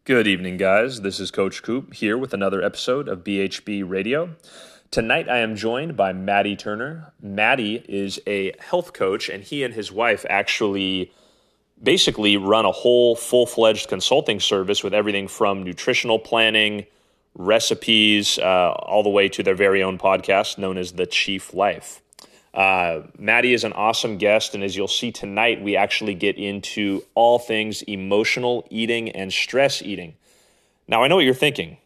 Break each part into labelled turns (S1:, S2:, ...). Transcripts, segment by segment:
S1: Good evening, guys. This is Coach Coop here with another episode of BHB Radio. Tonight, I am joined by Matty Turner. Matty is a health coach, and he and his wife actually basically run a whole full-fledged consulting service with everything from nutritional planning, recipes, all the way to their very own podcast known as The Chief Life. Matty is an awesome guest, and as you'll see tonight, we actually get into all things emotional eating and stress eating. Now, I know what you're thinking.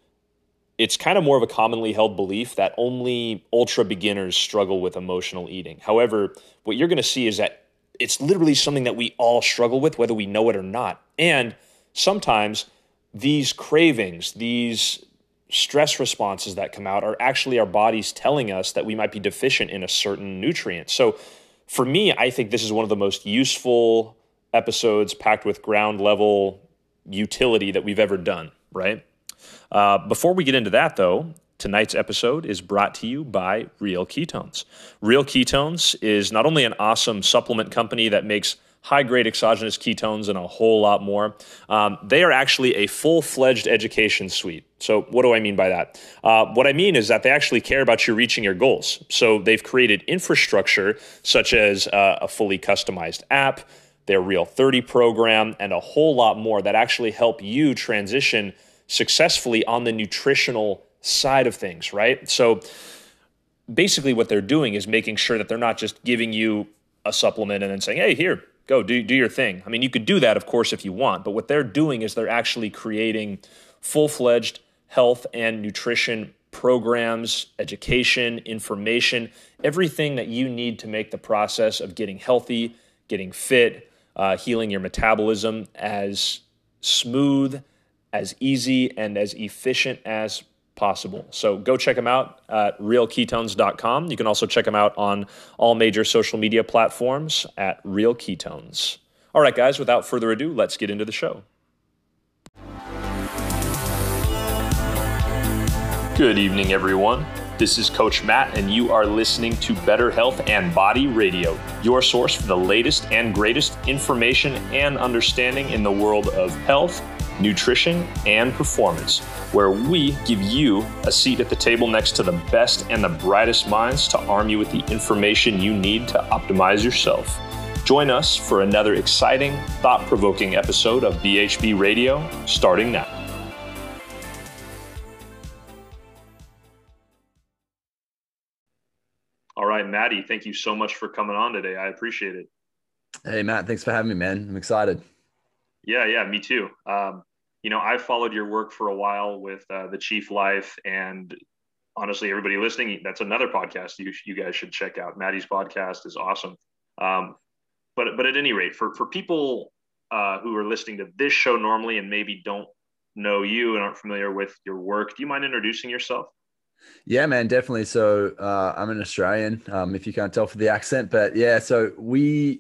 S1: It's kind of more of a commonly held belief that only ultra beginners struggle with emotional eating. However, what you're going to see is that it's literally something that we all struggle with, whether we know it or not. And sometimes these cravings, these stress responses that come out are actually our bodies telling us that we might be deficient in a certain nutrient. So for me, I think this is one of the most useful episodes packed with ground level utility that we've ever done, right? Before we get into that though, tonight's episode is brought to you by Real Ketones. Real Ketones is not only an awesome supplement company that makes high-grade exogenous ketones and a whole lot more. They are actually a full-fledged education suite. So what do I mean by that? What I mean is that they actually care about you reaching your goals. So they've created infrastructure such as a fully customized app, their Real 30 program, and a whole lot more that actually help you transition successfully on the nutritional side of things, right? So basically what they're doing is making sure that they're not just giving you a supplement and then saying, hey, here, go do your thing. I mean, you could do that, of course, if you want, but what they're doing is they're actually creating full-fledged health and nutrition programs, education, information, everything that you need to make the process of getting healthy, getting fit, healing your metabolism as smooth, as easy, and as efficient as possible. So go check them out at realketones.com. You can also check them out on all major social media platforms at Real Ketones. All right, guys, without further ado, let's get into the show. Good evening, everyone. This is Coach Matt, and you are listening to Better Health and Body Radio, your source for the latest and greatest information and understanding in the world of health, nutrition, and performance, where we give you a seat at the table next to the best and the brightest minds to arm you with the information you need to optimize yourself. Join us for another exciting, thought-provoking episode of BHB Radio, starting now. All right, Matty, thank you so much for coming on today. I appreciate it.
S2: Hey, Matt, thanks for having me, man. I'm excited.
S1: Yeah, me too. I've followed your work for a while with The Chief Life, and honestly, everybody listening, that's another podcast you guys should check out. Matty's podcast is awesome. But at any rate, for people who are listening to this show normally and maybe don't know you and aren't familiar with your work, do you mind introducing yourself?
S2: Yeah, man, definitely. So I'm an Australian, if you can't tell for the accent, but yeah, so me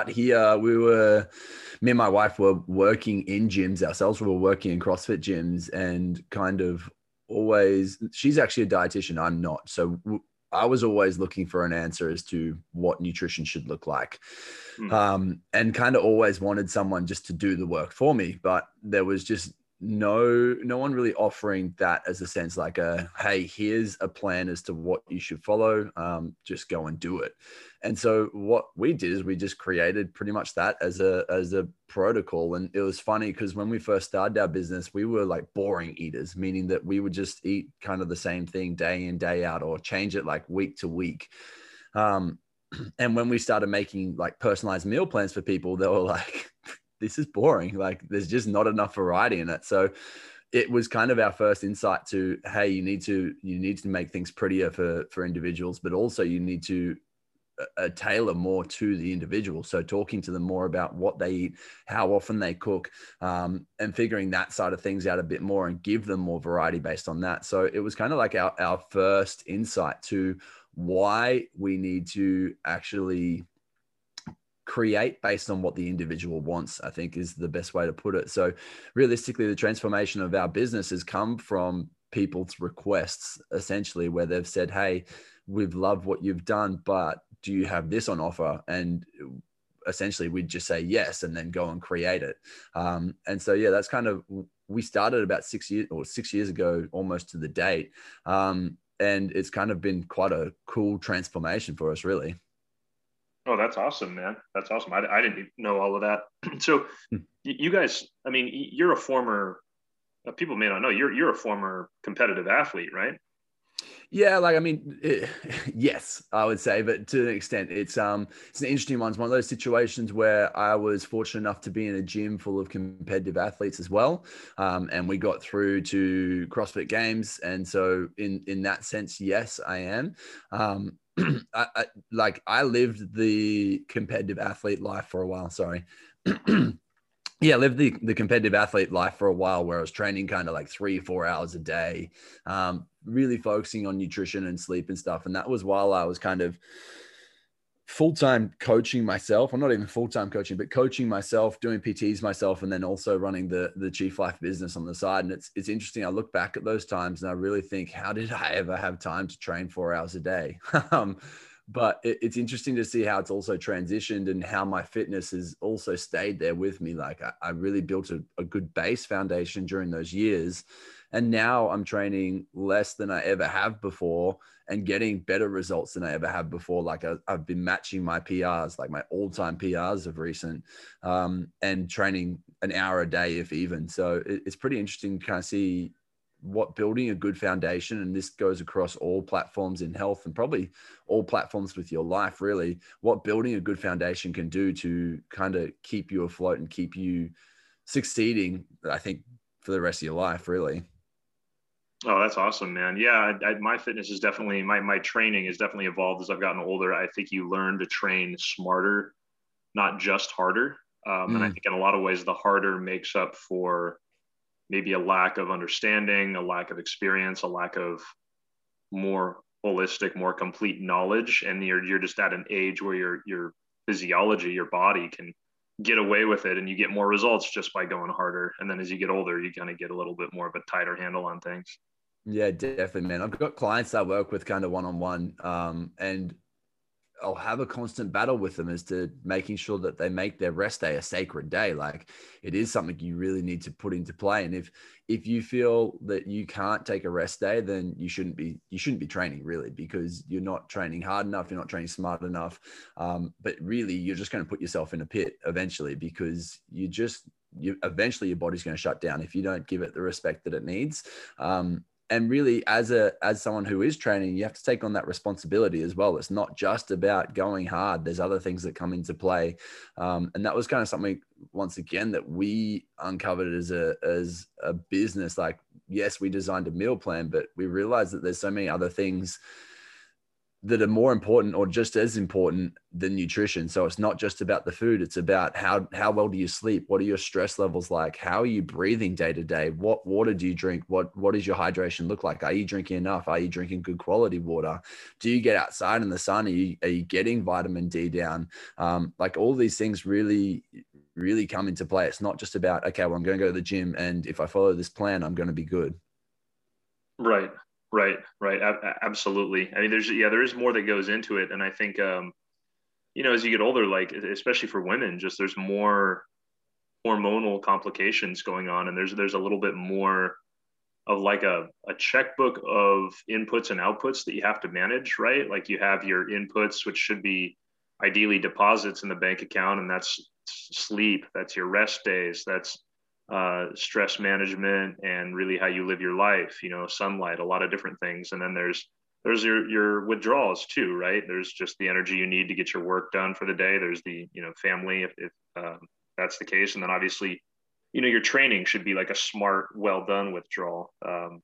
S2: and my wife were working in gyms ourselves. We were working in CrossFit gyms and kind of she's actually a dietitian. I'm not. So I was always looking for an answer as to what nutrition should look like. And kind of always wanted someone just to do the work for me, but there was just no one really offering that as a sense like hey, here's a plan as to what you should follow. Just go and do it. And so what we did is we just created pretty much that as a protocol. And it was funny because when we first started our business, we were like boring eaters, meaning that we would just eat kind of the same thing day in, day out, or change it like week to week. And when we started making like personalized meal plans for people, they were like, this is boring. Like there's just not enough variety in it. So it was kind of our first insight to, hey, you need to make things prettier for individuals, but also you need to tailor more to the individual. So talking to them more about what they eat, how often they cook, and figuring that side of things out a bit more and give them more variety based on that. So it was kind of like our first insight to why we need to actually create based on what the individual wants, I think is the best way to put it. So realistically, the transformation of our business has come from people's requests, essentially, where they've said, hey, we've loved what you've done, but do you have this on offer? And essentially we'd just say yes, and then go and create it. And so, yeah, that's kind of we started about 6 years ago, almost to the date. And it's kind of been quite a cool transformation for us, really.
S1: Oh, that's awesome, man. That's awesome. I didn't know all of that. So you guys, I mean, you're a former, people may not know, you're a former competitive athlete, right?
S2: Yeah, like I mean, yes, I would say, but to an extent, it's an interesting one. It's one of those situations where I was fortunate enough to be in a gym full of competitive athletes as well, and we got through to CrossFit Games, and so in that sense, yes, I am. I lived the competitive athlete life for a while. Sorry. Yeah, I lived the competitive athlete life for a while where I was training kind of like 3-4 hours a day, really focusing on nutrition and sleep and stuff. And that was while I was kind of full-time coaching myself. I'm not even full-time coaching, but coaching myself, doing PTs myself, and then also running the Chief Life business on the side. And it's interesting. I look back at those times and I really think, how did I ever have time to train 4 hours a day? But it's interesting to see how it's also transitioned and how my fitness has also stayed there with me. Like I really built a good base foundation during those years. And now I'm training less than I ever have before and getting better results than I ever have before. Like I've been matching my PRs, like my all-time PRs of recent, and training an hour a day, if even. So it's pretty interesting to kind of see what building a good foundation, and this goes across all platforms in health and probably all platforms with your life, really, what building a good foundation can do to kind of keep you afloat and keep you succeeding, I think, for the rest of your life, really.
S1: Oh, that's awesome, man. Yeah, my fitness is definitely, my training has definitely evolved as I've gotten older. I think you learn to train smarter, not just harder. And I think in a lot of ways, the harder makes up for maybe a lack of understanding, a lack of experience, a lack of more holistic, more complete knowledge. And you're just at an age where your physiology, your body can get away with it and you get more results just by going harder. And then as you get older, you kind of get a little bit more of a tighter handle on things.
S2: Yeah, definitely, man. I've got clients I work with kind of one-on-one, and I'll have a constant battle with them as to making sure that they make their rest day a sacred day. Like it is something you really need to put into play. And if you feel that you can't take a rest day, then you shouldn't be training, really, because you're not training hard enough, you're not training smart enough. But really you're just going to put yourself in a pit eventually, because eventually your body's going to shut down if you don't give it the respect that it needs. And really, as someone who is training, you have to take on that responsibility as well. It's not just about going hard. There's other things that come into play. And that was kind of something, once again, that we uncovered as a business. Like, yes, we designed a meal plan, but we realized that there's so many other things that are more important or just as important than nutrition. So it's not just about the food. It's about how well do you sleep? What are your stress levels like? How are you breathing day to day? What water do you drink? What does your hydration look like? Are you drinking enough? Are you drinking good quality water? Do you get outside in the sun? Are you getting vitamin D down? Like all these things really, really come into play. It's not just about, okay, well, I'm going to go to the gym, and if I follow this plan, I'm going to be good.
S1: Right. Right. Absolutely. I mean, there is more that goes into it. And I think, as you get older, like, especially for women, just there's more hormonal complications going on. And there's a little bit more of like a checkbook of inputs and outputs that you have to manage, right? Like you have your inputs, which should be ideally deposits in the bank account. And that's sleep, that's your rest days, that's stress management, and really how you live your life, sunlight, a lot of different things. And then there's your withdrawals too, right? There's just the energy you need to get your work done for the day. There's the, family, if that's the case. And then obviously, your training should be like a smart, well done withdrawal.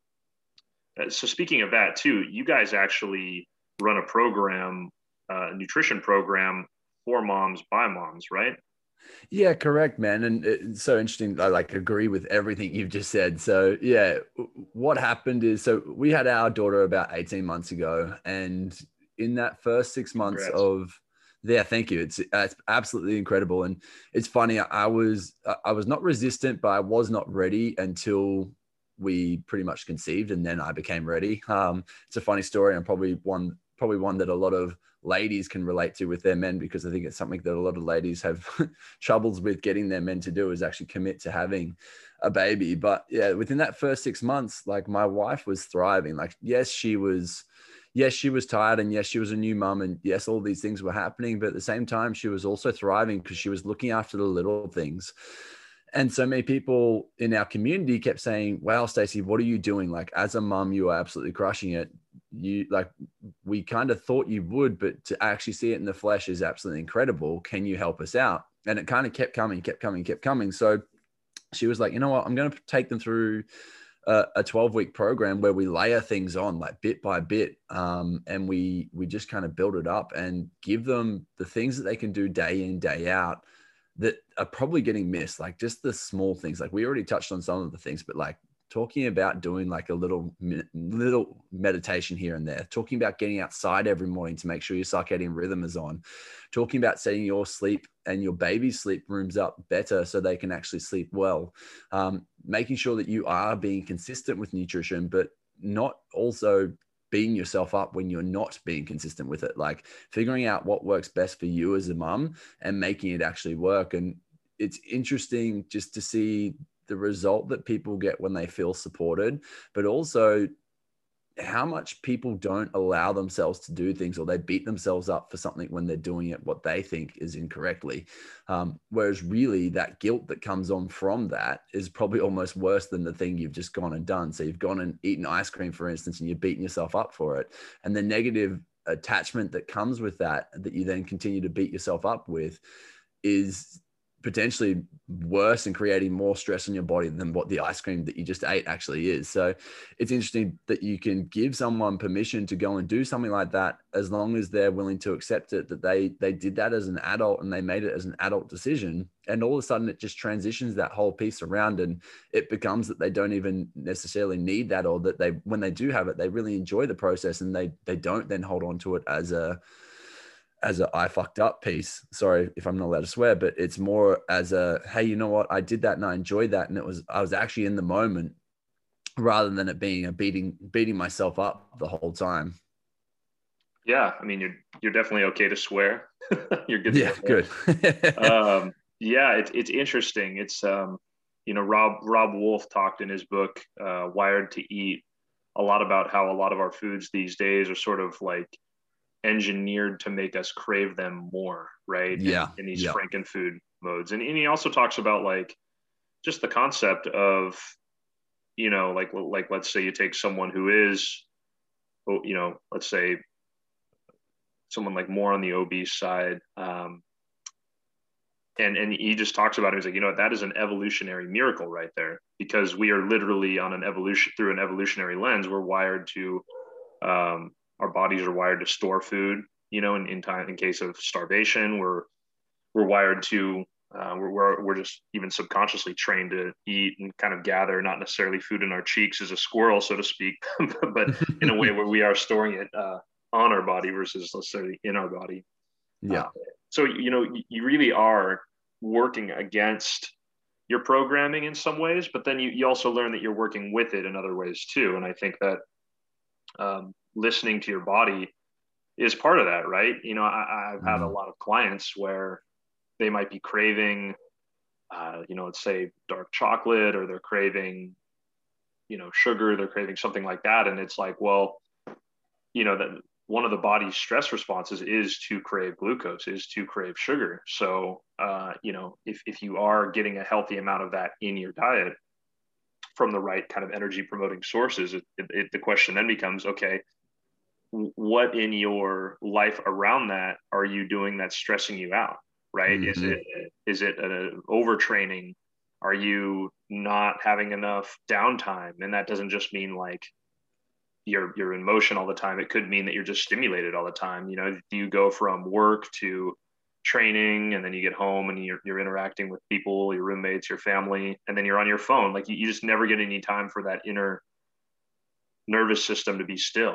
S1: So speaking of that too, you guys actually run a program, a nutrition program for moms by moms, right?
S2: Yeah, correct, man. And it's so interesting. I like agree with everything you've just said. So yeah, what happened is, so we had our daughter about 18 months ago, and in that first 6 months
S1: Congrats.
S2: yeah, thank you. It's absolutely incredible. And it's funny. I was not resistant, but I was not ready until we pretty much conceived, and then I became ready. It's a funny story, and probably one probably one that a lot of ladies can relate to with their men, because I think it's something that a lot of ladies have troubles with getting their men to do, is actually commit to having a baby. But yeah, within that first 6 months, like my wife was thriving. Like, yes, she was tired, and yes, she was a new mom, and yes, all these things were happening. But at the same time, she was also thriving because she was looking after the little things. And so many people in our community kept saying, wow, Stacey, what are you doing? Like, as a mom, you are absolutely crushing it. You like, we kind of thought you would, but to actually see it in the flesh is absolutely incredible. Can you help us out? And it kind of kept coming. So she was like, you know what, I'm going to take them through a 12-week program where we layer things on like bit by bit. And we just kind of build it up and give them the things that they can do day in, day out that are probably getting missed. Like just the small things. Like we already touched on some of the things, but like talking about doing like a little meditation here and there, talking about getting outside every morning to make sure your circadian rhythm is on, talking about setting your sleep and your baby's sleep rooms up better so they can actually sleep well, making sure that you are being consistent with nutrition, but not also beating yourself up when you're not being consistent with it, like figuring out what works best for you as a mum and making it actually work. And it's interesting just to see the result that people get when they feel supported, but also how much people don't allow themselves to do things, or they beat themselves up for something when they're doing it what they think is incorrectly. Whereas really that guilt that comes on from that is probably almost worse than the thing you've just gone and done. So you've gone and eaten ice cream, for instance, and you're beating yourself up for it. And the negative attachment that comes with that you then continue to beat yourself up with is potentially worse and creating more stress on your body than what the ice cream that you just ate actually is. So it's interesting that you can give someone permission to go and do something like that, as long as they're willing to accept it, that they did that as an adult and they made it as an adult decision. And all of a sudden it just transitions that whole piece around, and it becomes that they don't even necessarily need that, or that they, when they do have it, they really enjoy the process, and they don't then hold on to it as a I fucked up piece. Sorry if I'm not allowed to swear, but it's more as a, hey, you know what? I did that and I enjoyed that. And I was actually in the moment, rather than it being a beating myself up the whole time.
S1: Yeah. I mean, you're definitely okay to swear. You're good.
S2: Yeah. Good.
S1: Yeah. It's interesting. It's, Rob Wolf talked in his book, Wired to Eat, a lot about how a lot of our foods these days are sort of like engineered to make us crave them more, right?
S2: Yeah.
S1: In these Frankenfood modes. And he also talks about like just the concept of, like let's say you take someone who is, let's say someone like more on the obese side. And he just talks about it. He's like, that is an evolutionary miracle right there, because we are literally on through an evolutionary lens. We're wired to, our bodies are wired to store food, in case of starvation. We're wired to, we're just even subconsciously trained to eat and kind of gather, not necessarily food in our cheeks as a squirrel, so to speak, but in a way where we are storing it on our body versus necessarily in our body.
S2: Yeah.
S1: So, you really are working against your programming in some ways, but then you also learn that you're working with it in other ways too. And I think that, listening to your body is part of that, right? I've had a lot of clients where they might be craving, let's say dark chocolate, or they're craving, sugar, they're craving something like that. And it's like, well, that one of the body's stress responses is to crave glucose, is to crave sugar. So, if you are getting a healthy amount of that in your diet from the right kind of energy promoting sources, the question then becomes, okay, what in your life around that are you doing that's stressing you out, right?
S2: Mm-hmm.
S1: Is it an overtraining? Are you not having enough downtime? And that doesn't just mean like you're in motion all the time. It could mean that you're just stimulated all the time. Do you go from work to training, and then you get home and you're interacting with people, your roommates, your family, and then you're on your phone? Like you just never get any time for that inner nervous system to be still,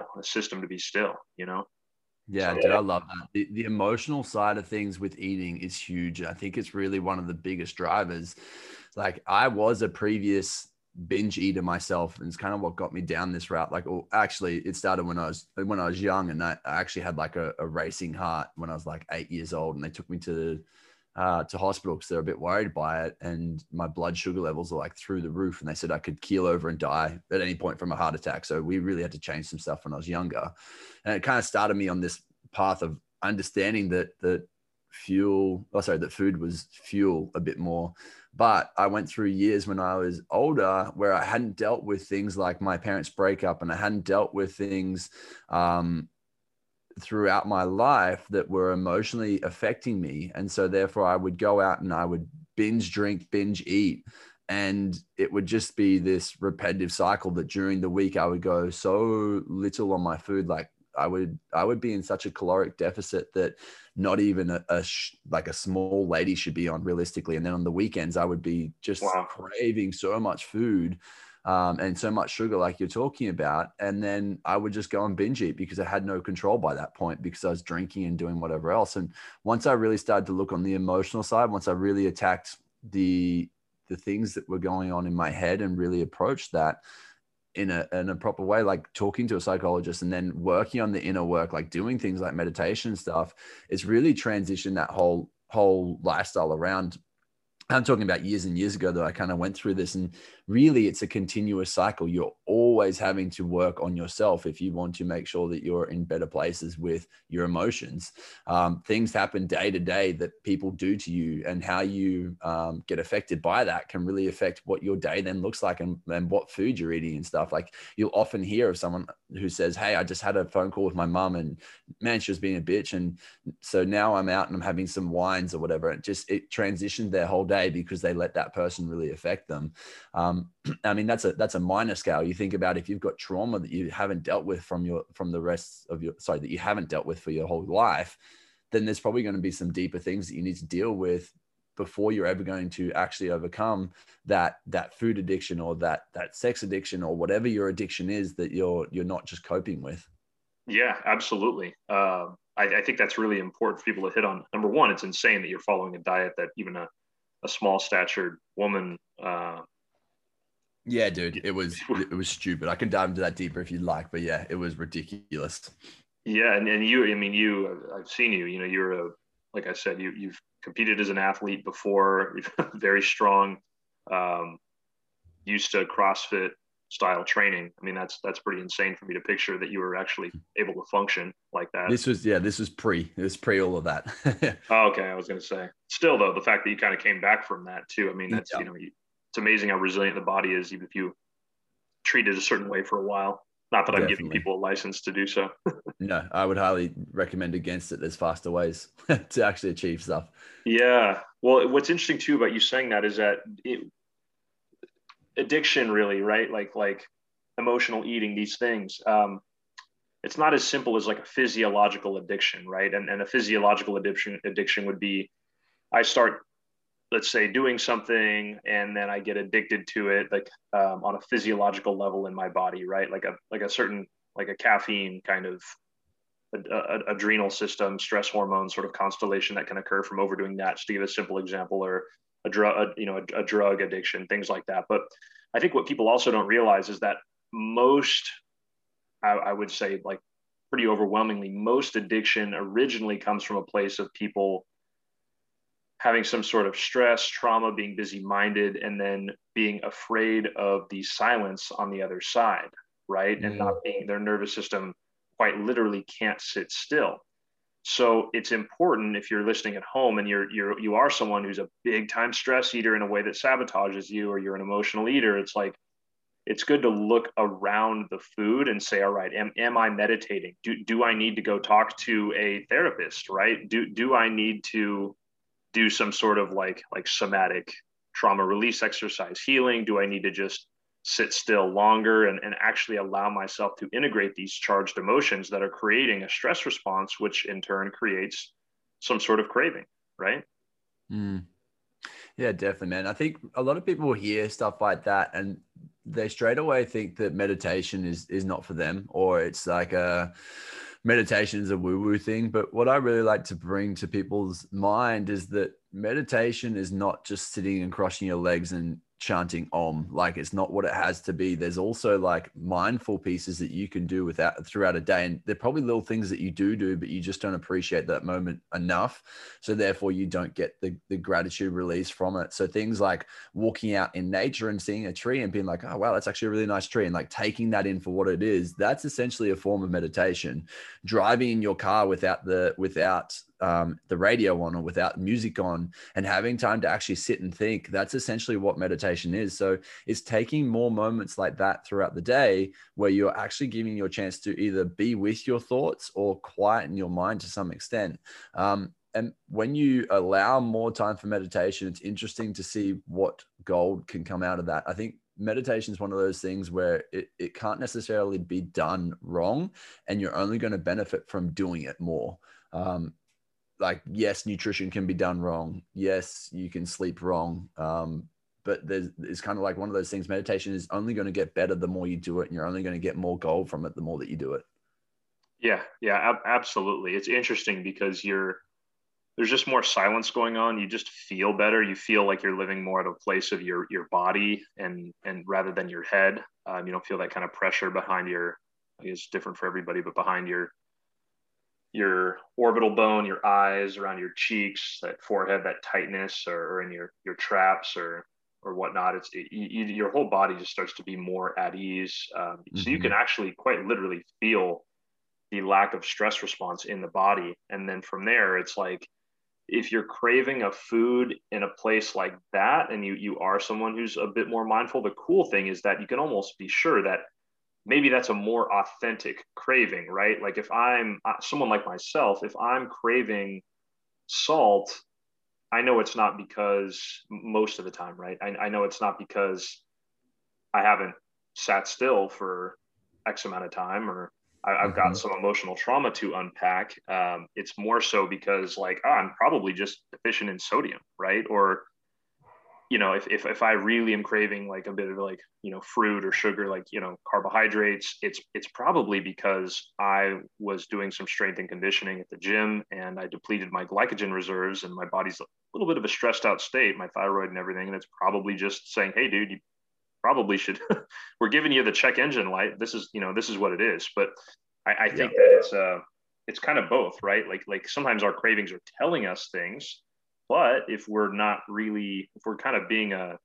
S2: Yeah,
S1: so,
S2: dude, I love that. The emotional side of things with eating is huge. I think it's really one of the biggest drivers. Like I was a previous binge eater myself, and it's kind of what got me down this route. Like, well, actually, it started when I was young, and I actually had like a racing heart when I was like 8 years old, and they took me to hospital because they're a bit worried by it, and my blood sugar levels are like through the roof, and they said I could keel over and die at any point from a heart attack. So we really had to change some stuff when I was younger, and it kind of started me on this path of understanding that food was fuel a bit more. But I went through years when I was older where I hadn't dealt with things like my parents' breakup, and I hadn't dealt with things throughout my life that were emotionally affecting me. And so therefore I would go out and I would binge drink, binge eat. And it would just be this repetitive cycle that during the week I would go so little on my food. Like I would be in such a caloric deficit that not even like a small lady should be on realistically. And then on the weekends, I would be just craving so much food and so much sugar like you're talking about. And then I would just go and binge eat because I had no control by that point because I was drinking and doing whatever else. And once I really started to look on the emotional side, once I really attacked the things that were going on in my head and really approached that in a proper way, like talking to a psychologist and then working on the inner work, like doing things like meditation stuff, it's really transitioned that whole lifestyle around. I'm talking about years and years ago that I kind of went through this, and really it's a continuous cycle. You're always having to work on yourself if you want to make sure that you're in better places with your emotions. Things happen day to day that people do to you, and how you get affected by that can really affect what your day then looks like and what food you're eating and stuff. Like you'll often hear of someone who says, hey, I just had a phone call with my mum and man, she was being a bitch. And so now I'm out and I'm having some wines or whatever. It transitioned their whole day because they let that person really affect them. I mean, that's a minor scale. You think about if you've got trauma that you haven't dealt with that you haven't dealt with for your whole life, then there's probably going to be some deeper things that you need to deal with before you're ever going to actually overcome that food addiction or that sex addiction or whatever your addiction is that you're not just coping with.
S1: Yeah, absolutely. I think that's really important for people to hit on. Number one, it's insane that you're following a diet that even a small statured woman.
S2: Yeah, dude, it was stupid. I can dive into that deeper if you'd like, but yeah, it was ridiculous.
S1: Yeah. And I've seen you, like I said, you've competed as an athlete before, you're very strong, used to CrossFit style training. I mean, that's pretty insane for me to picture that you were actually able to function like that.
S2: This was pre all of that.
S1: Oh, okay. I was going to say still though, the fact that you kind of came back from that too. I mean, that's, it's amazing how resilient the body is, even if you treat it a certain way for a while. Not that I'm giving people a license to do so.
S2: No, I would highly recommend against it. There's faster ways to actually achieve stuff.
S1: Yeah. Well, what's interesting too about you saying that is that addiction really, right? Like emotional eating, these things, it's not as simple as like a physiological addiction, right? And a physiological addiction would be, I start, let's say, doing something and then I get addicted to it, like on a physiological level in my body, right? Like a certain, like a caffeine kind of adrenal system, stress hormone sort of constellation that can occur from overdoing that, just to give a simple example, or a drug addiction, things like that. But I think what people also don't realize is that I would say like pretty overwhelmingly, most addiction originally comes from a place of people having some sort of stress, trauma, being busy-minded, and then being afraid of the silence on the other side, right? And not being, their nervous system quite literally can't sit still. So it's important, if you're listening at home and you are someone who's a big time stress eater in a way that sabotages you, or you're an emotional eater, it's like, it's good to look around the food and say, all right, am I meditating? Do I need to go talk to a therapist, right? Do I need to do some sort of like somatic trauma release exercise, healing? Do I need to just sit still longer and actually allow myself to integrate these charged emotions that are creating a stress response, which in turn creates some sort of craving, right?
S2: Yeah, definitely, man. I think a lot of people hear stuff like that and they straight away think that meditation is not for them, or it's like meditation is a woo-woo thing. But what I really like to bring to people's mind is that meditation is not just sitting and crossing your legs and chanting om. Like, it's not what it has to be. There's also like mindful pieces that you can do throughout a day. And they're probably little things that you do, but you just don't appreciate that moment enough. So therefore you don't get the gratitude release from it. So things like walking out in nature and seeing a tree and being like, oh, wow, that's actually a really nice tree. And like taking that in for what it is, that's essentially a form of meditation. Driving in your car without the radio on or without music on and having time to actually sit and think, that's essentially what meditation is. So it's taking more moments like that throughout the day where you're actually giving your chance to either be with your thoughts or quieten your mind to some extent. And when you allow more time for meditation, it's interesting to see what gold can come out of that. I think meditation is one of those things where it can't necessarily be done wrong, and you're only going to benefit from doing it more. Like, yes, nutrition can be done wrong. Yes, you can sleep wrong. But it's kind of like one of those things. Meditation is only going to get better the more you do it, and you're only going to get more gold from it the more that you do it.
S1: Yeah, absolutely. It's interesting because there's just more silence going on. You just feel better. You feel like you're living more at a place of your body and rather than your head. You don't feel that kind of pressure behind I guess it's different for everybody, but behind your orbital bone, your eyes, around your cheeks, that forehead, that tightness, or in your traps or whatnot. Your whole body just starts to be more at ease. So you can actually quite literally feel the lack of stress response in the body. And then from there, it's like, if you're craving a food in a place like that, and you are someone who's a bit more mindful, the cool thing is that you can almost be sure that maybe that's a more authentic craving, right? Like if I'm someone like myself, if I'm craving salt, I know it's not because most of the time, right? I know it's not because I haven't sat still for X amount of time, or I've got some emotional trauma to unpack. It's more so because like, I'm probably just deficient in sodium, right? Or, if I really am craving like a bit of like, fruit or sugar, like, carbohydrates, it's probably because I was doing some strength and conditioning at the gym and I depleted my glycogen reserves and my body's a little bit of a stressed out state, my thyroid and everything. And it's probably just saying, hey, dude, you probably should, we're giving you the check engine light. This is what it is. But I think that it's kind of both, right? Like sometimes our cravings are telling us things, but if we're kind of being a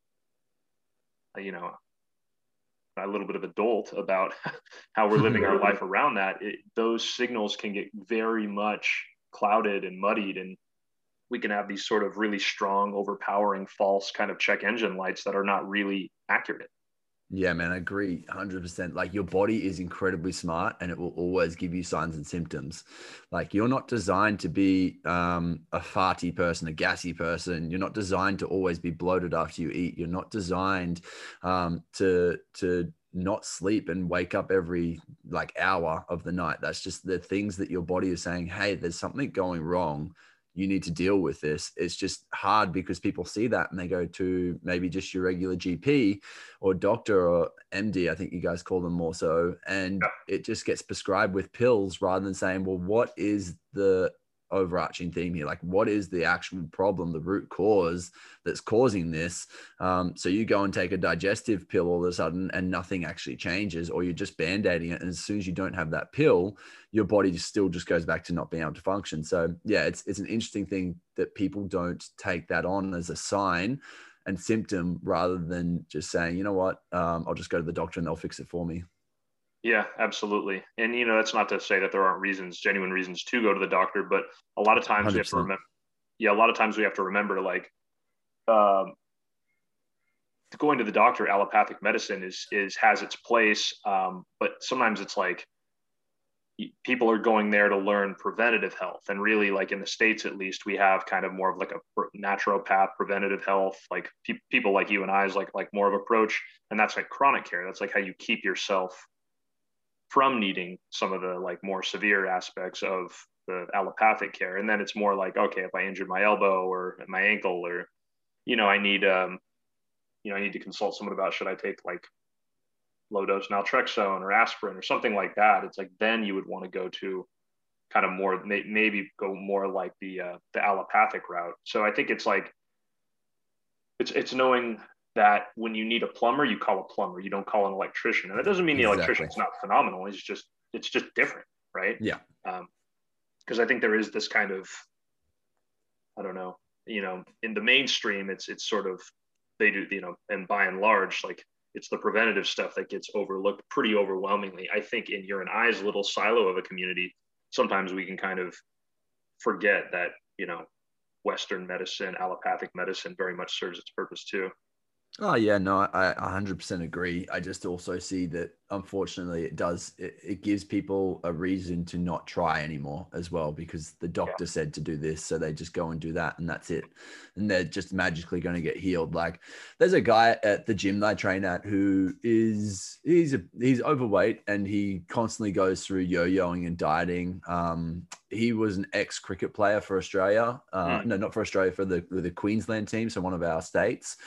S1: little bit of a dolt about how we're living our life around that, those signals can get very much clouded and muddied, and we can have these sort of really strong, overpowering, false kind of check engine lights that are not really accurate.
S2: Yeah, man, I agree 100%. Like, your body is incredibly smart and it will always give you signs and symptoms. Like, you're not designed to be a farty person, a gassy person. You're not designed to always be bloated after you eat. You're not designed to not sleep and wake up every like hour of the night. That's just the things that your body is saying, hey, there's something going wrong. You need to deal with this. It's just hard because people see that and they go to maybe just your regular GP or doctor or MD, I think you guys call them more so. And it just gets prescribed with pills rather than saying, well, what is the overarching theme here? Like, what is the actual problem, the root cause that's causing this? So you go and take a digestive pill all of a sudden and nothing actually changes, or you're just band-aiding it. And as soon as you don't have that pill, your body still just goes back to not being able to function. So yeah, it's an interesting thing that people don't take that on as a sign and symptom rather than just saying, you know what, I'll just go to the doctor and they'll fix it for me.
S1: Yeah, absolutely. And, that's not to say that there aren't genuine reasons to go to the doctor, but a lot of times
S2: 100%.
S1: we have to remember, a lot of times we have to remember, like, going to the doctor, allopathic medicine has its place. But sometimes it's like people are going there to learn preventative health. And really, like in the States, at least, we have kind of more of like a naturopath preventative health, like people like you and I is like more of approach. And that's like chronic care. That's like how you keep yourself from needing some of the like more severe aspects of the allopathic care. And then it's more like, okay, if I injured my elbow or my ankle, or, I need to consult someone about, should I take like low dose naltrexone or aspirin or something like that? It's like, then you would want to go to kind of more, maybe go more like the allopathic route. So I think it's like, it's knowing that when you need a plumber, you call a plumber, you don't call an electrician. And that doesn't mean the
S2: Exactly.
S1: electrician's not phenomenal. It's just different, right?
S2: Yeah.
S1: Because I think there is this kind of, I don't know, in the mainstream, it's sort of, they do, and by and large, like it's the preventative stuff that gets overlooked pretty overwhelmingly. I think in your and I's little silo of a community, sometimes we can kind of forget that, Western medicine, allopathic medicine very much serves its purpose too.
S2: Oh yeah, no, I 100% agree. I just also see that unfortunately it gives people a reason to not try anymore as well, because the
S1: Yeah.
S2: doctor said to do this, so they just go and do that and that's it. And they're just magically going to get healed. Like there's a guy at the gym that I train at who he's overweight and he constantly goes through yo-yoing and dieting. He was an ex-cricket player for Australia. No, not for Australia, for the Queensland team, so one of our states.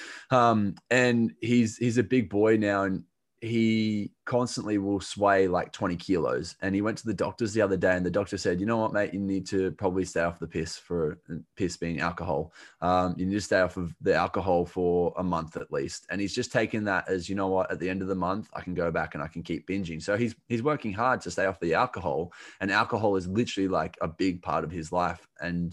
S2: And he's a big boy now, and he constantly will sway like 20 kilos. And he went to the doctors the other day, and the doctor said, you know what, mate, you need to probably stay off the piss being alcohol. You need to stay off of the alcohol for a month at least. And he's just taken that as, you know what, at the end of the month, I can go back and I can keep binging. So he's working hard to stay off the alcohol, and alcohol is literally like a big part of his life. And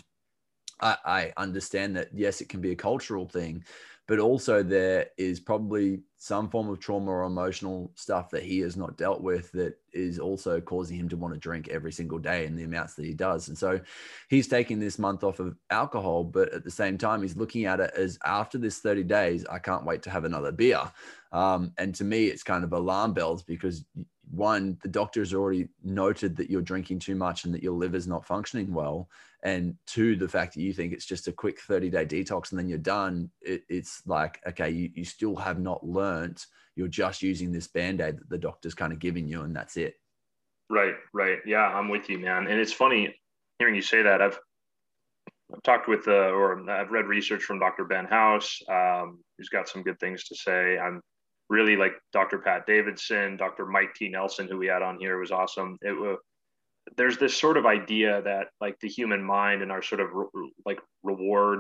S2: I understand that, yes, it can be a cultural thing, but also there is probably some form of trauma or emotional stuff that he has not dealt with that is also causing him to want to drink every single day in the amounts that he does. And so he's taking this month off of alcohol, but at the same time, he's looking at it as, after this 30 days, I can't wait to have another beer. And to me, it's kind of alarm bells, because one, the doctor's already noted that you're drinking too much and that your liver's not functioning well. And two, the fact that you think it's just a quick 30-day detox and then you're done. It's like, okay, you still have not learnt. You're just using this Band-Aid that the doctor's kind of giving you, and that's it.
S1: Right. Yeah, I'm with you, man. And it's funny hearing you say that. I've talked with, or I've read research from Dr. Ben House, who's got some good things to say. I'm really like Dr. Pat Davidson, Dr. Mike T. Nelson, who we had on here, was awesome. There's this sort of idea that like the human mind and our sort of like reward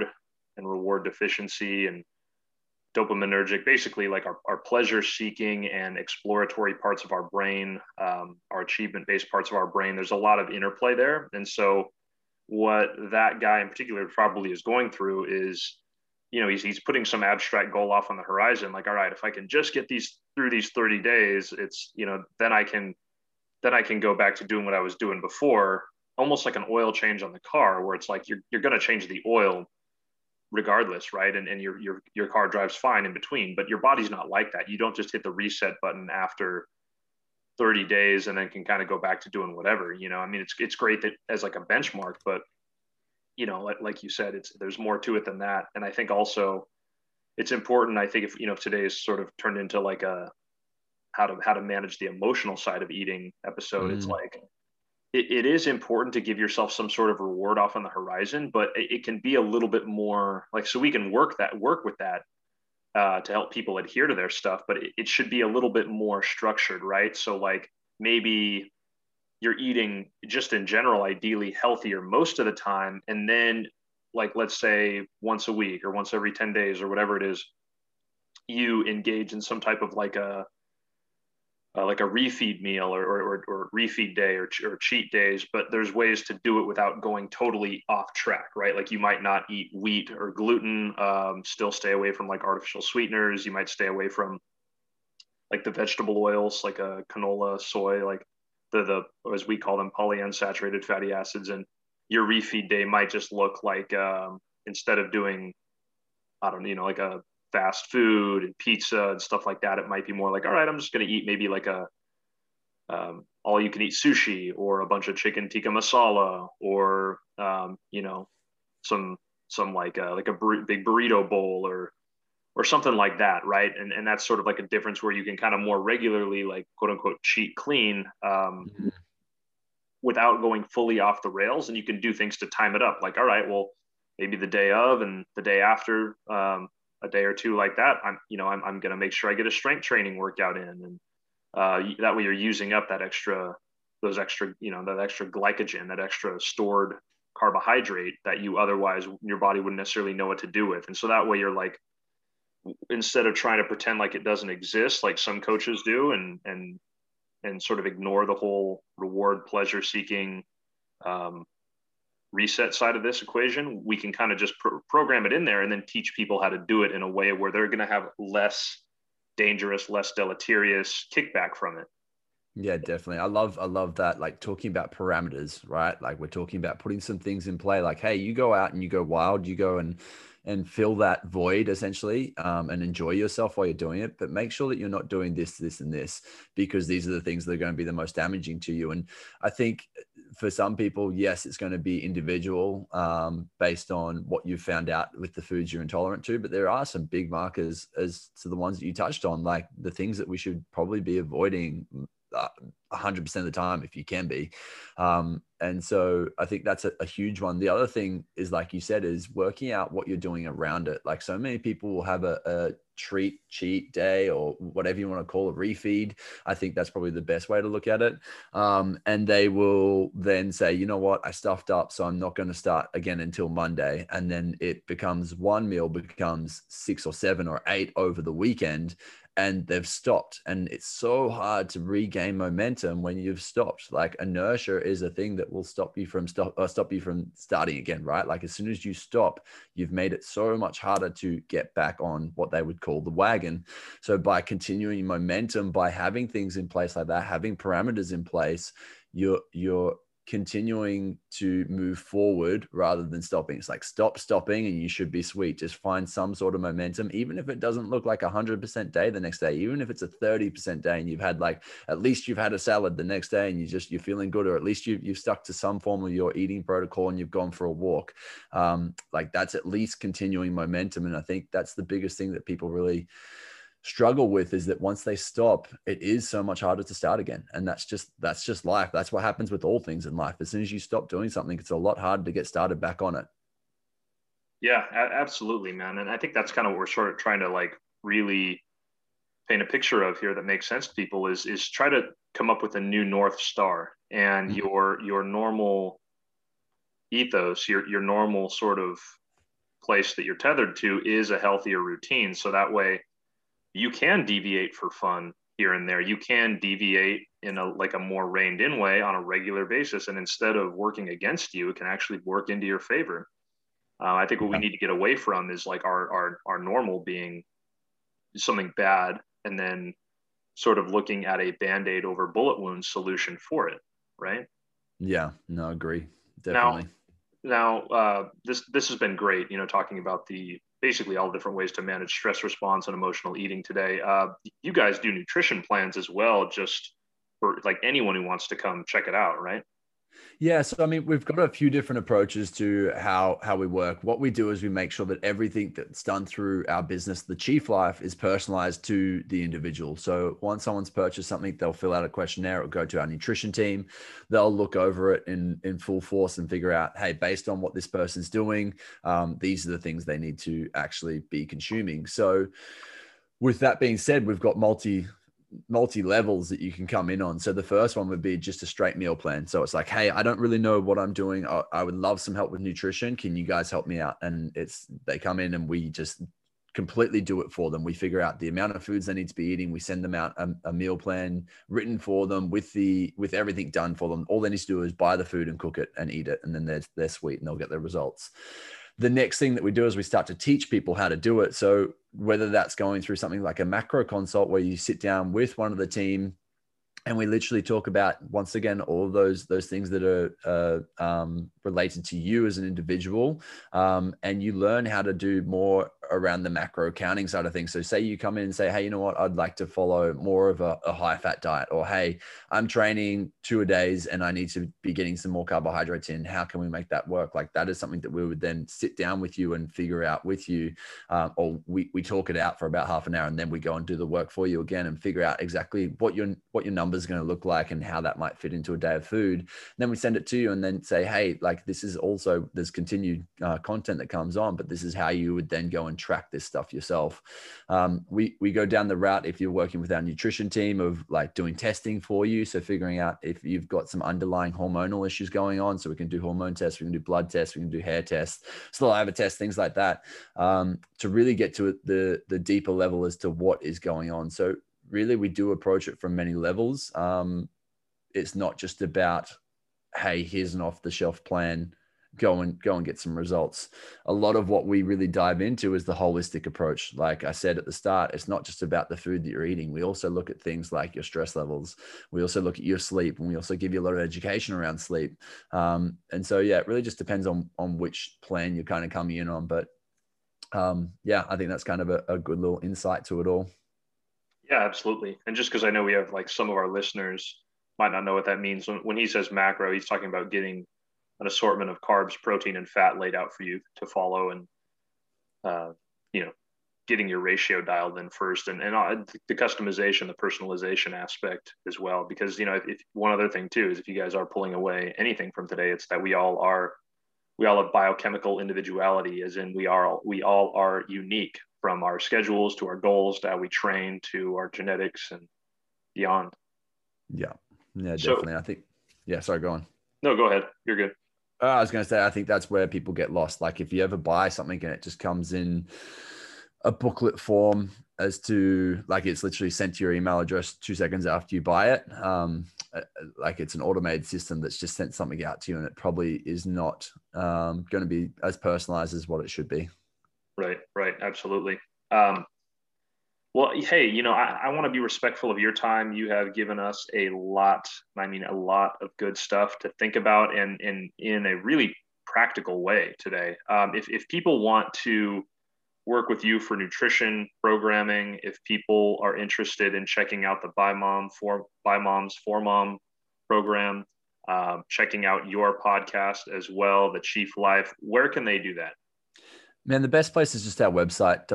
S1: deficiency and dopaminergic, basically like our pleasure seeking and exploratory parts of our brain, our achievement based parts of our brain, there's a lot of interplay there. And so what that guy in particular probably is going through is, he's putting some abstract goal off on the horizon. Like, all right, if I can just get through these 30 days, it's, then I can go back to doing what I was doing before, almost like an oil change on the car, where it's like, you're going to change the oil regardless. Right. And your car drives fine in between, but your body's not like that. You don't just hit the reset button after 30 days and then can kind of go back to doing whatever. I mean, it's great that as like a benchmark, but like you said, there's more to it than that. And I think also it's important. I think if today is sort of turned into like a how to manage the emotional side of eating episode, it's like it is important to give yourself some sort of reward off on the horizon, but it can be a little bit more like, so we can work with that to help people adhere to their stuff, but it should be a little bit more structured, right? So like maybe you're eating just in general, ideally healthier most of the time. And then like, let's say once a week or once every 10 days or whatever it is, you engage in some type of like a refeed meal or refeed day or cheat days, but there's ways to do it without going totally off track, right? Like you might not eat wheat or gluten, still stay away from like artificial sweeteners. You might stay away from like the vegetable oils, like a canola, soy, like the as we call them, polyunsaturated fatty acids. And your refeed day might just look like instead of doing, I don't know, like a fast food and pizza and stuff like that, it might be more like, all right, I'm just going to eat maybe like a all you can eat sushi or a bunch of chicken tikka masala or some like a big burrito bowl or something like that, right? And that's sort of like a difference where you can kind of more regularly, like quote unquote cheat clean, without going fully off the rails. And you can do things to time it up, like, all right, well, maybe the day of and the day after, a day or two like that, I'm going to make sure I get a strength training workout in, and that way you're using up that extra glycogen, that extra stored carbohydrate that you otherwise your body wouldn't necessarily know what to do with. And so that way you're like instead of trying to pretend like it doesn't exist, like some coaches do, and sort of ignore the whole reward pleasure seeking reset side of this equation, we can kind of just program it in there and then teach people how to do it in a way where they're going to have less dangerous, less deleterious kickback from it.
S2: Yeah, definitely. I love that. Like talking about parameters, right? Like we're talking about putting some things in play. Like, hey, you go out and you go wild, you go and fill that void essentially, and enjoy yourself while you're doing it. But make sure that you're not doing this, this, and this, because these are the things that are going to be the most damaging to you. And I think for some people, yes, it's going to be individual, based on what you've found out with the foods you're intolerant to. But there are some big markers as to the ones that you touched on, like the things that we should probably be avoiding 100% of the time if you can be. And so I think that's a huge one. The other thing is, like you said, is working out what you're doing around it. Like so many people will have a cheat day or whatever you want to call it, refeed. I think that's probably the best way to look at it. And they will then say, you know what, I stuffed up, so I'm not going to start again until Monday. And then it becomes one meal becomes 6 or 7 or 8 over the weekend, and they've stopped. And it's so hard to regain momentum when you've stopped. Like inertia is a thing that will stop you from starting again, right? Like as soon as you stop, you've made it so much harder to get back on what they would call the wagon. So by continuing momentum, by having things in place like that, having parameters in place, you're continuing to move forward rather than stopping. It's like stop stopping and you should be sweet. Just find some sort of momentum, even if it doesn't look like 100% day the next day, even if it's a 30% day and you've had like, at least you've had a salad the next day and you're feeling good, or at least you've stuck to some form of your eating protocol and you've gone for a walk. Like that's at least continuing momentum. And I think that's the biggest thing that people really struggle with, is that once they stop, it is so much harder to start again. And that's just life. That's what happens with all things in life. As soon as you stop doing something, it's a lot harder to get started back on it.
S1: Yeah, absolutely, man. And I think that's kind of what we're sort of trying to like really paint a picture of here that makes sense to people, is try to come up with a new North Star. And your normal ethos, your normal sort of place that you're tethered to is a healthier routine. So that way you can deviate for fun here and there. You can deviate in a more reined in way on a regular basis. And instead of working against you, it can actually work into your favor. I think what we need to get away from is like our normal being something bad, and then sort of looking at a Band-Aid over bullet wound solution for it. Right.
S2: Yeah, no, agree. Definitely.
S1: Now, this has been great, talking about basically all different ways to manage stress response and emotional eating today. You guys do nutrition plans as well, just for like anyone who wants to come check it out, right?
S2: Yeah. So, I mean, we've got a few different approaches to how we work. What we do is we make sure that everything that's done through our business, the Chief Life, is personalized to the individual. So once someone's purchased something, they'll fill out a questionnaire. It'll go to our nutrition team. They'll look over it in full force and figure out, hey, based on what this person's doing, these are the things they need to actually be consuming. So with that being said, we've got multi levels that you can come in on. So the first one would be just a straight meal plan. So it's like, hey, I don't really know what I'm doing. I would love some help with nutrition. Can you guys help me out? And they come in and we just completely do it for them. We figure out the amount of foods they need to be eating. We send them out a meal plan written for them with everything done for them. All they need to do is buy the food and cook it and eat it. And then they're sweet and they'll get their results. The next thing that we do is we start to teach people how to do it. So whether that's going through something like a macro consult where you sit down with one of the team and we literally talk about, once again, all of those things that are related to you as an individual, and you learn how to do more around the macro counting side of things. So say you come in and say, hey, you know what, I'd like to follow more of a high fat diet, or hey, I'm training 2-a-days and I need to be getting some more carbohydrates in. How can we make that work? Like that is something that we would then sit down with you and figure out with you, or we talk it out for about half an hour, and then we go and do the work for you again and figure out exactly what your numbers numbers are going to look like and how that might fit into a day of food. And then we send it to you and then say, hey, like this is also, there's continued content that comes on, but this is how you would then go and track this stuff yourself. We go down the route, if you're working with our nutrition team, of like doing testing for you. So figuring out if you've got some underlying hormonal issues going on. So we can do hormone tests, we can do blood tests, we can do hair tests, saliva tests, things like that, to really get to the deeper level as to what is going on. So really we do approach it from many levels. It's not just about, hey, here's an off the shelf plan, go and get some results. A lot of what we really dive into is the holistic approach. Like I said at the start, it's not just about the food that you're eating. We also look at things like your stress levels. We also look at your sleep, and we also give you a lot of education around sleep. And so, yeah, it really just depends on which plan you're kind of coming in on. But yeah, I think that's kind of a good little insight to it all.
S1: Yeah, absolutely. And just because I know we have like some of our listeners might not know what that means. When he says macro, he's talking about getting an assortment of carbs, protein, and fat laid out for you to follow, and getting your ratio dialed in first, and the customization, the personalization aspect as well. Because if one other thing too is, if you guys are pulling away anything from today, it's that we all have biochemical individuality, as in we all are unique, from our schedules to our goals to how we train to our genetics and beyond.
S2: Yeah, definitely. I think. Yeah, sorry, go on.
S1: No, go ahead. You're good.
S2: I was going to say, I think that's where people get lost. Like if you ever buy something and it just comes in a booklet form, as to like it's literally sent to your email address 2 seconds after you buy it. Like it's an automated system that's just sent something out to you, and it probably is not going to be as personalized as what it should be.
S1: Right. Absolutely. Well, hey, I want to be respectful of your time. You have given us a lot of good stuff to think about, and in a really practical way today. If people want to work with you for nutrition programming, if people are interested in checking out the By Moms for Mom program, checking out your podcast as well, The Chief Life, where can they do that?
S2: Man, the best place is just our website,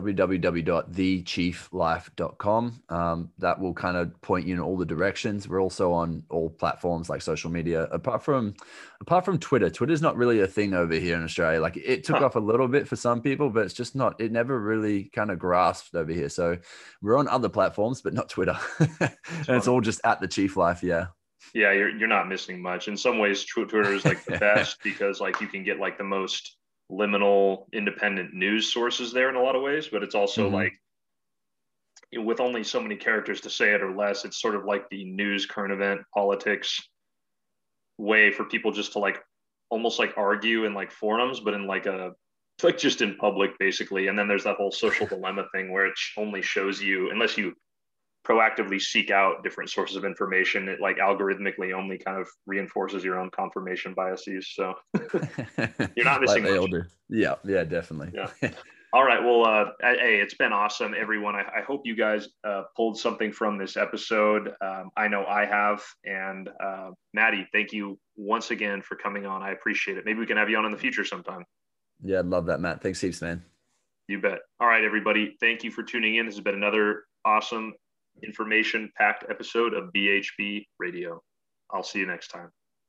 S2: www.thechieflife.com. That will kind of point you in all the directions. We're also on all platforms like social media, apart from Twitter. Twitter's not really a thing over here in Australia. Like it took off a little bit for some people, but it's just not, it never really kind of grasped over here. So we're on other platforms, but not Twitter. And it's all just at The Chief Life. Yeah.
S1: Yeah. You're not missing much. In some ways, Twitter is like the best because like you can get like the most liminal independent news sources there in a lot of ways, but it's also like with only so many characters to say it or less, it's sort of like the news, current event, politics way for people just to like almost like argue in like forums, but in like just in public basically. And then there's that whole social dilemma thing where it only shows you, unless you proactively seek out different sources of information, it like algorithmically only kind of reinforces your own confirmation biases. So you're not missing
S2: like they
S1: much.
S2: all do. Yeah, definitely.
S1: Yeah. All right. Well, hey, it's been awesome, everyone. I hope you guys pulled something from this episode. I know I have. And Maddie, thank you once again for coming on. I appreciate it. Maybe we can have you on in the future sometime.
S2: Yeah, I'd love that, Matt. Thanks heaps, man.
S1: You bet. All right, everybody. Thank you for tuning in. This has been another awesome information-packed episode of BHB Radio. I'll see you next time.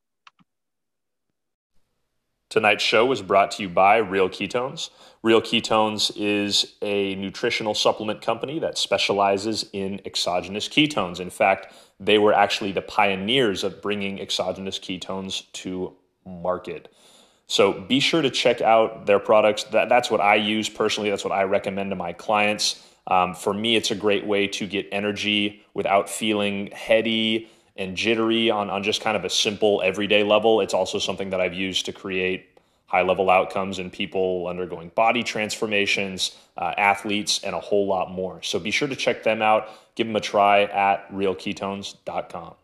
S1: Tonight's show was brought to you by Real Ketones. Real Ketones is a nutritional supplement company that specializes in exogenous ketones. In fact, they were actually the pioneers of bringing exogenous ketones to market. So be sure to check out their products. That's what I use personally. That's what I recommend to my clients. For me, it's a great way to get energy without feeling heady and jittery on just kind of a simple everyday level. It's also something that I've used to create high-level outcomes in people undergoing body transformations, athletes, and a whole lot more. So be sure to check them out. Give them a try at realketones.com.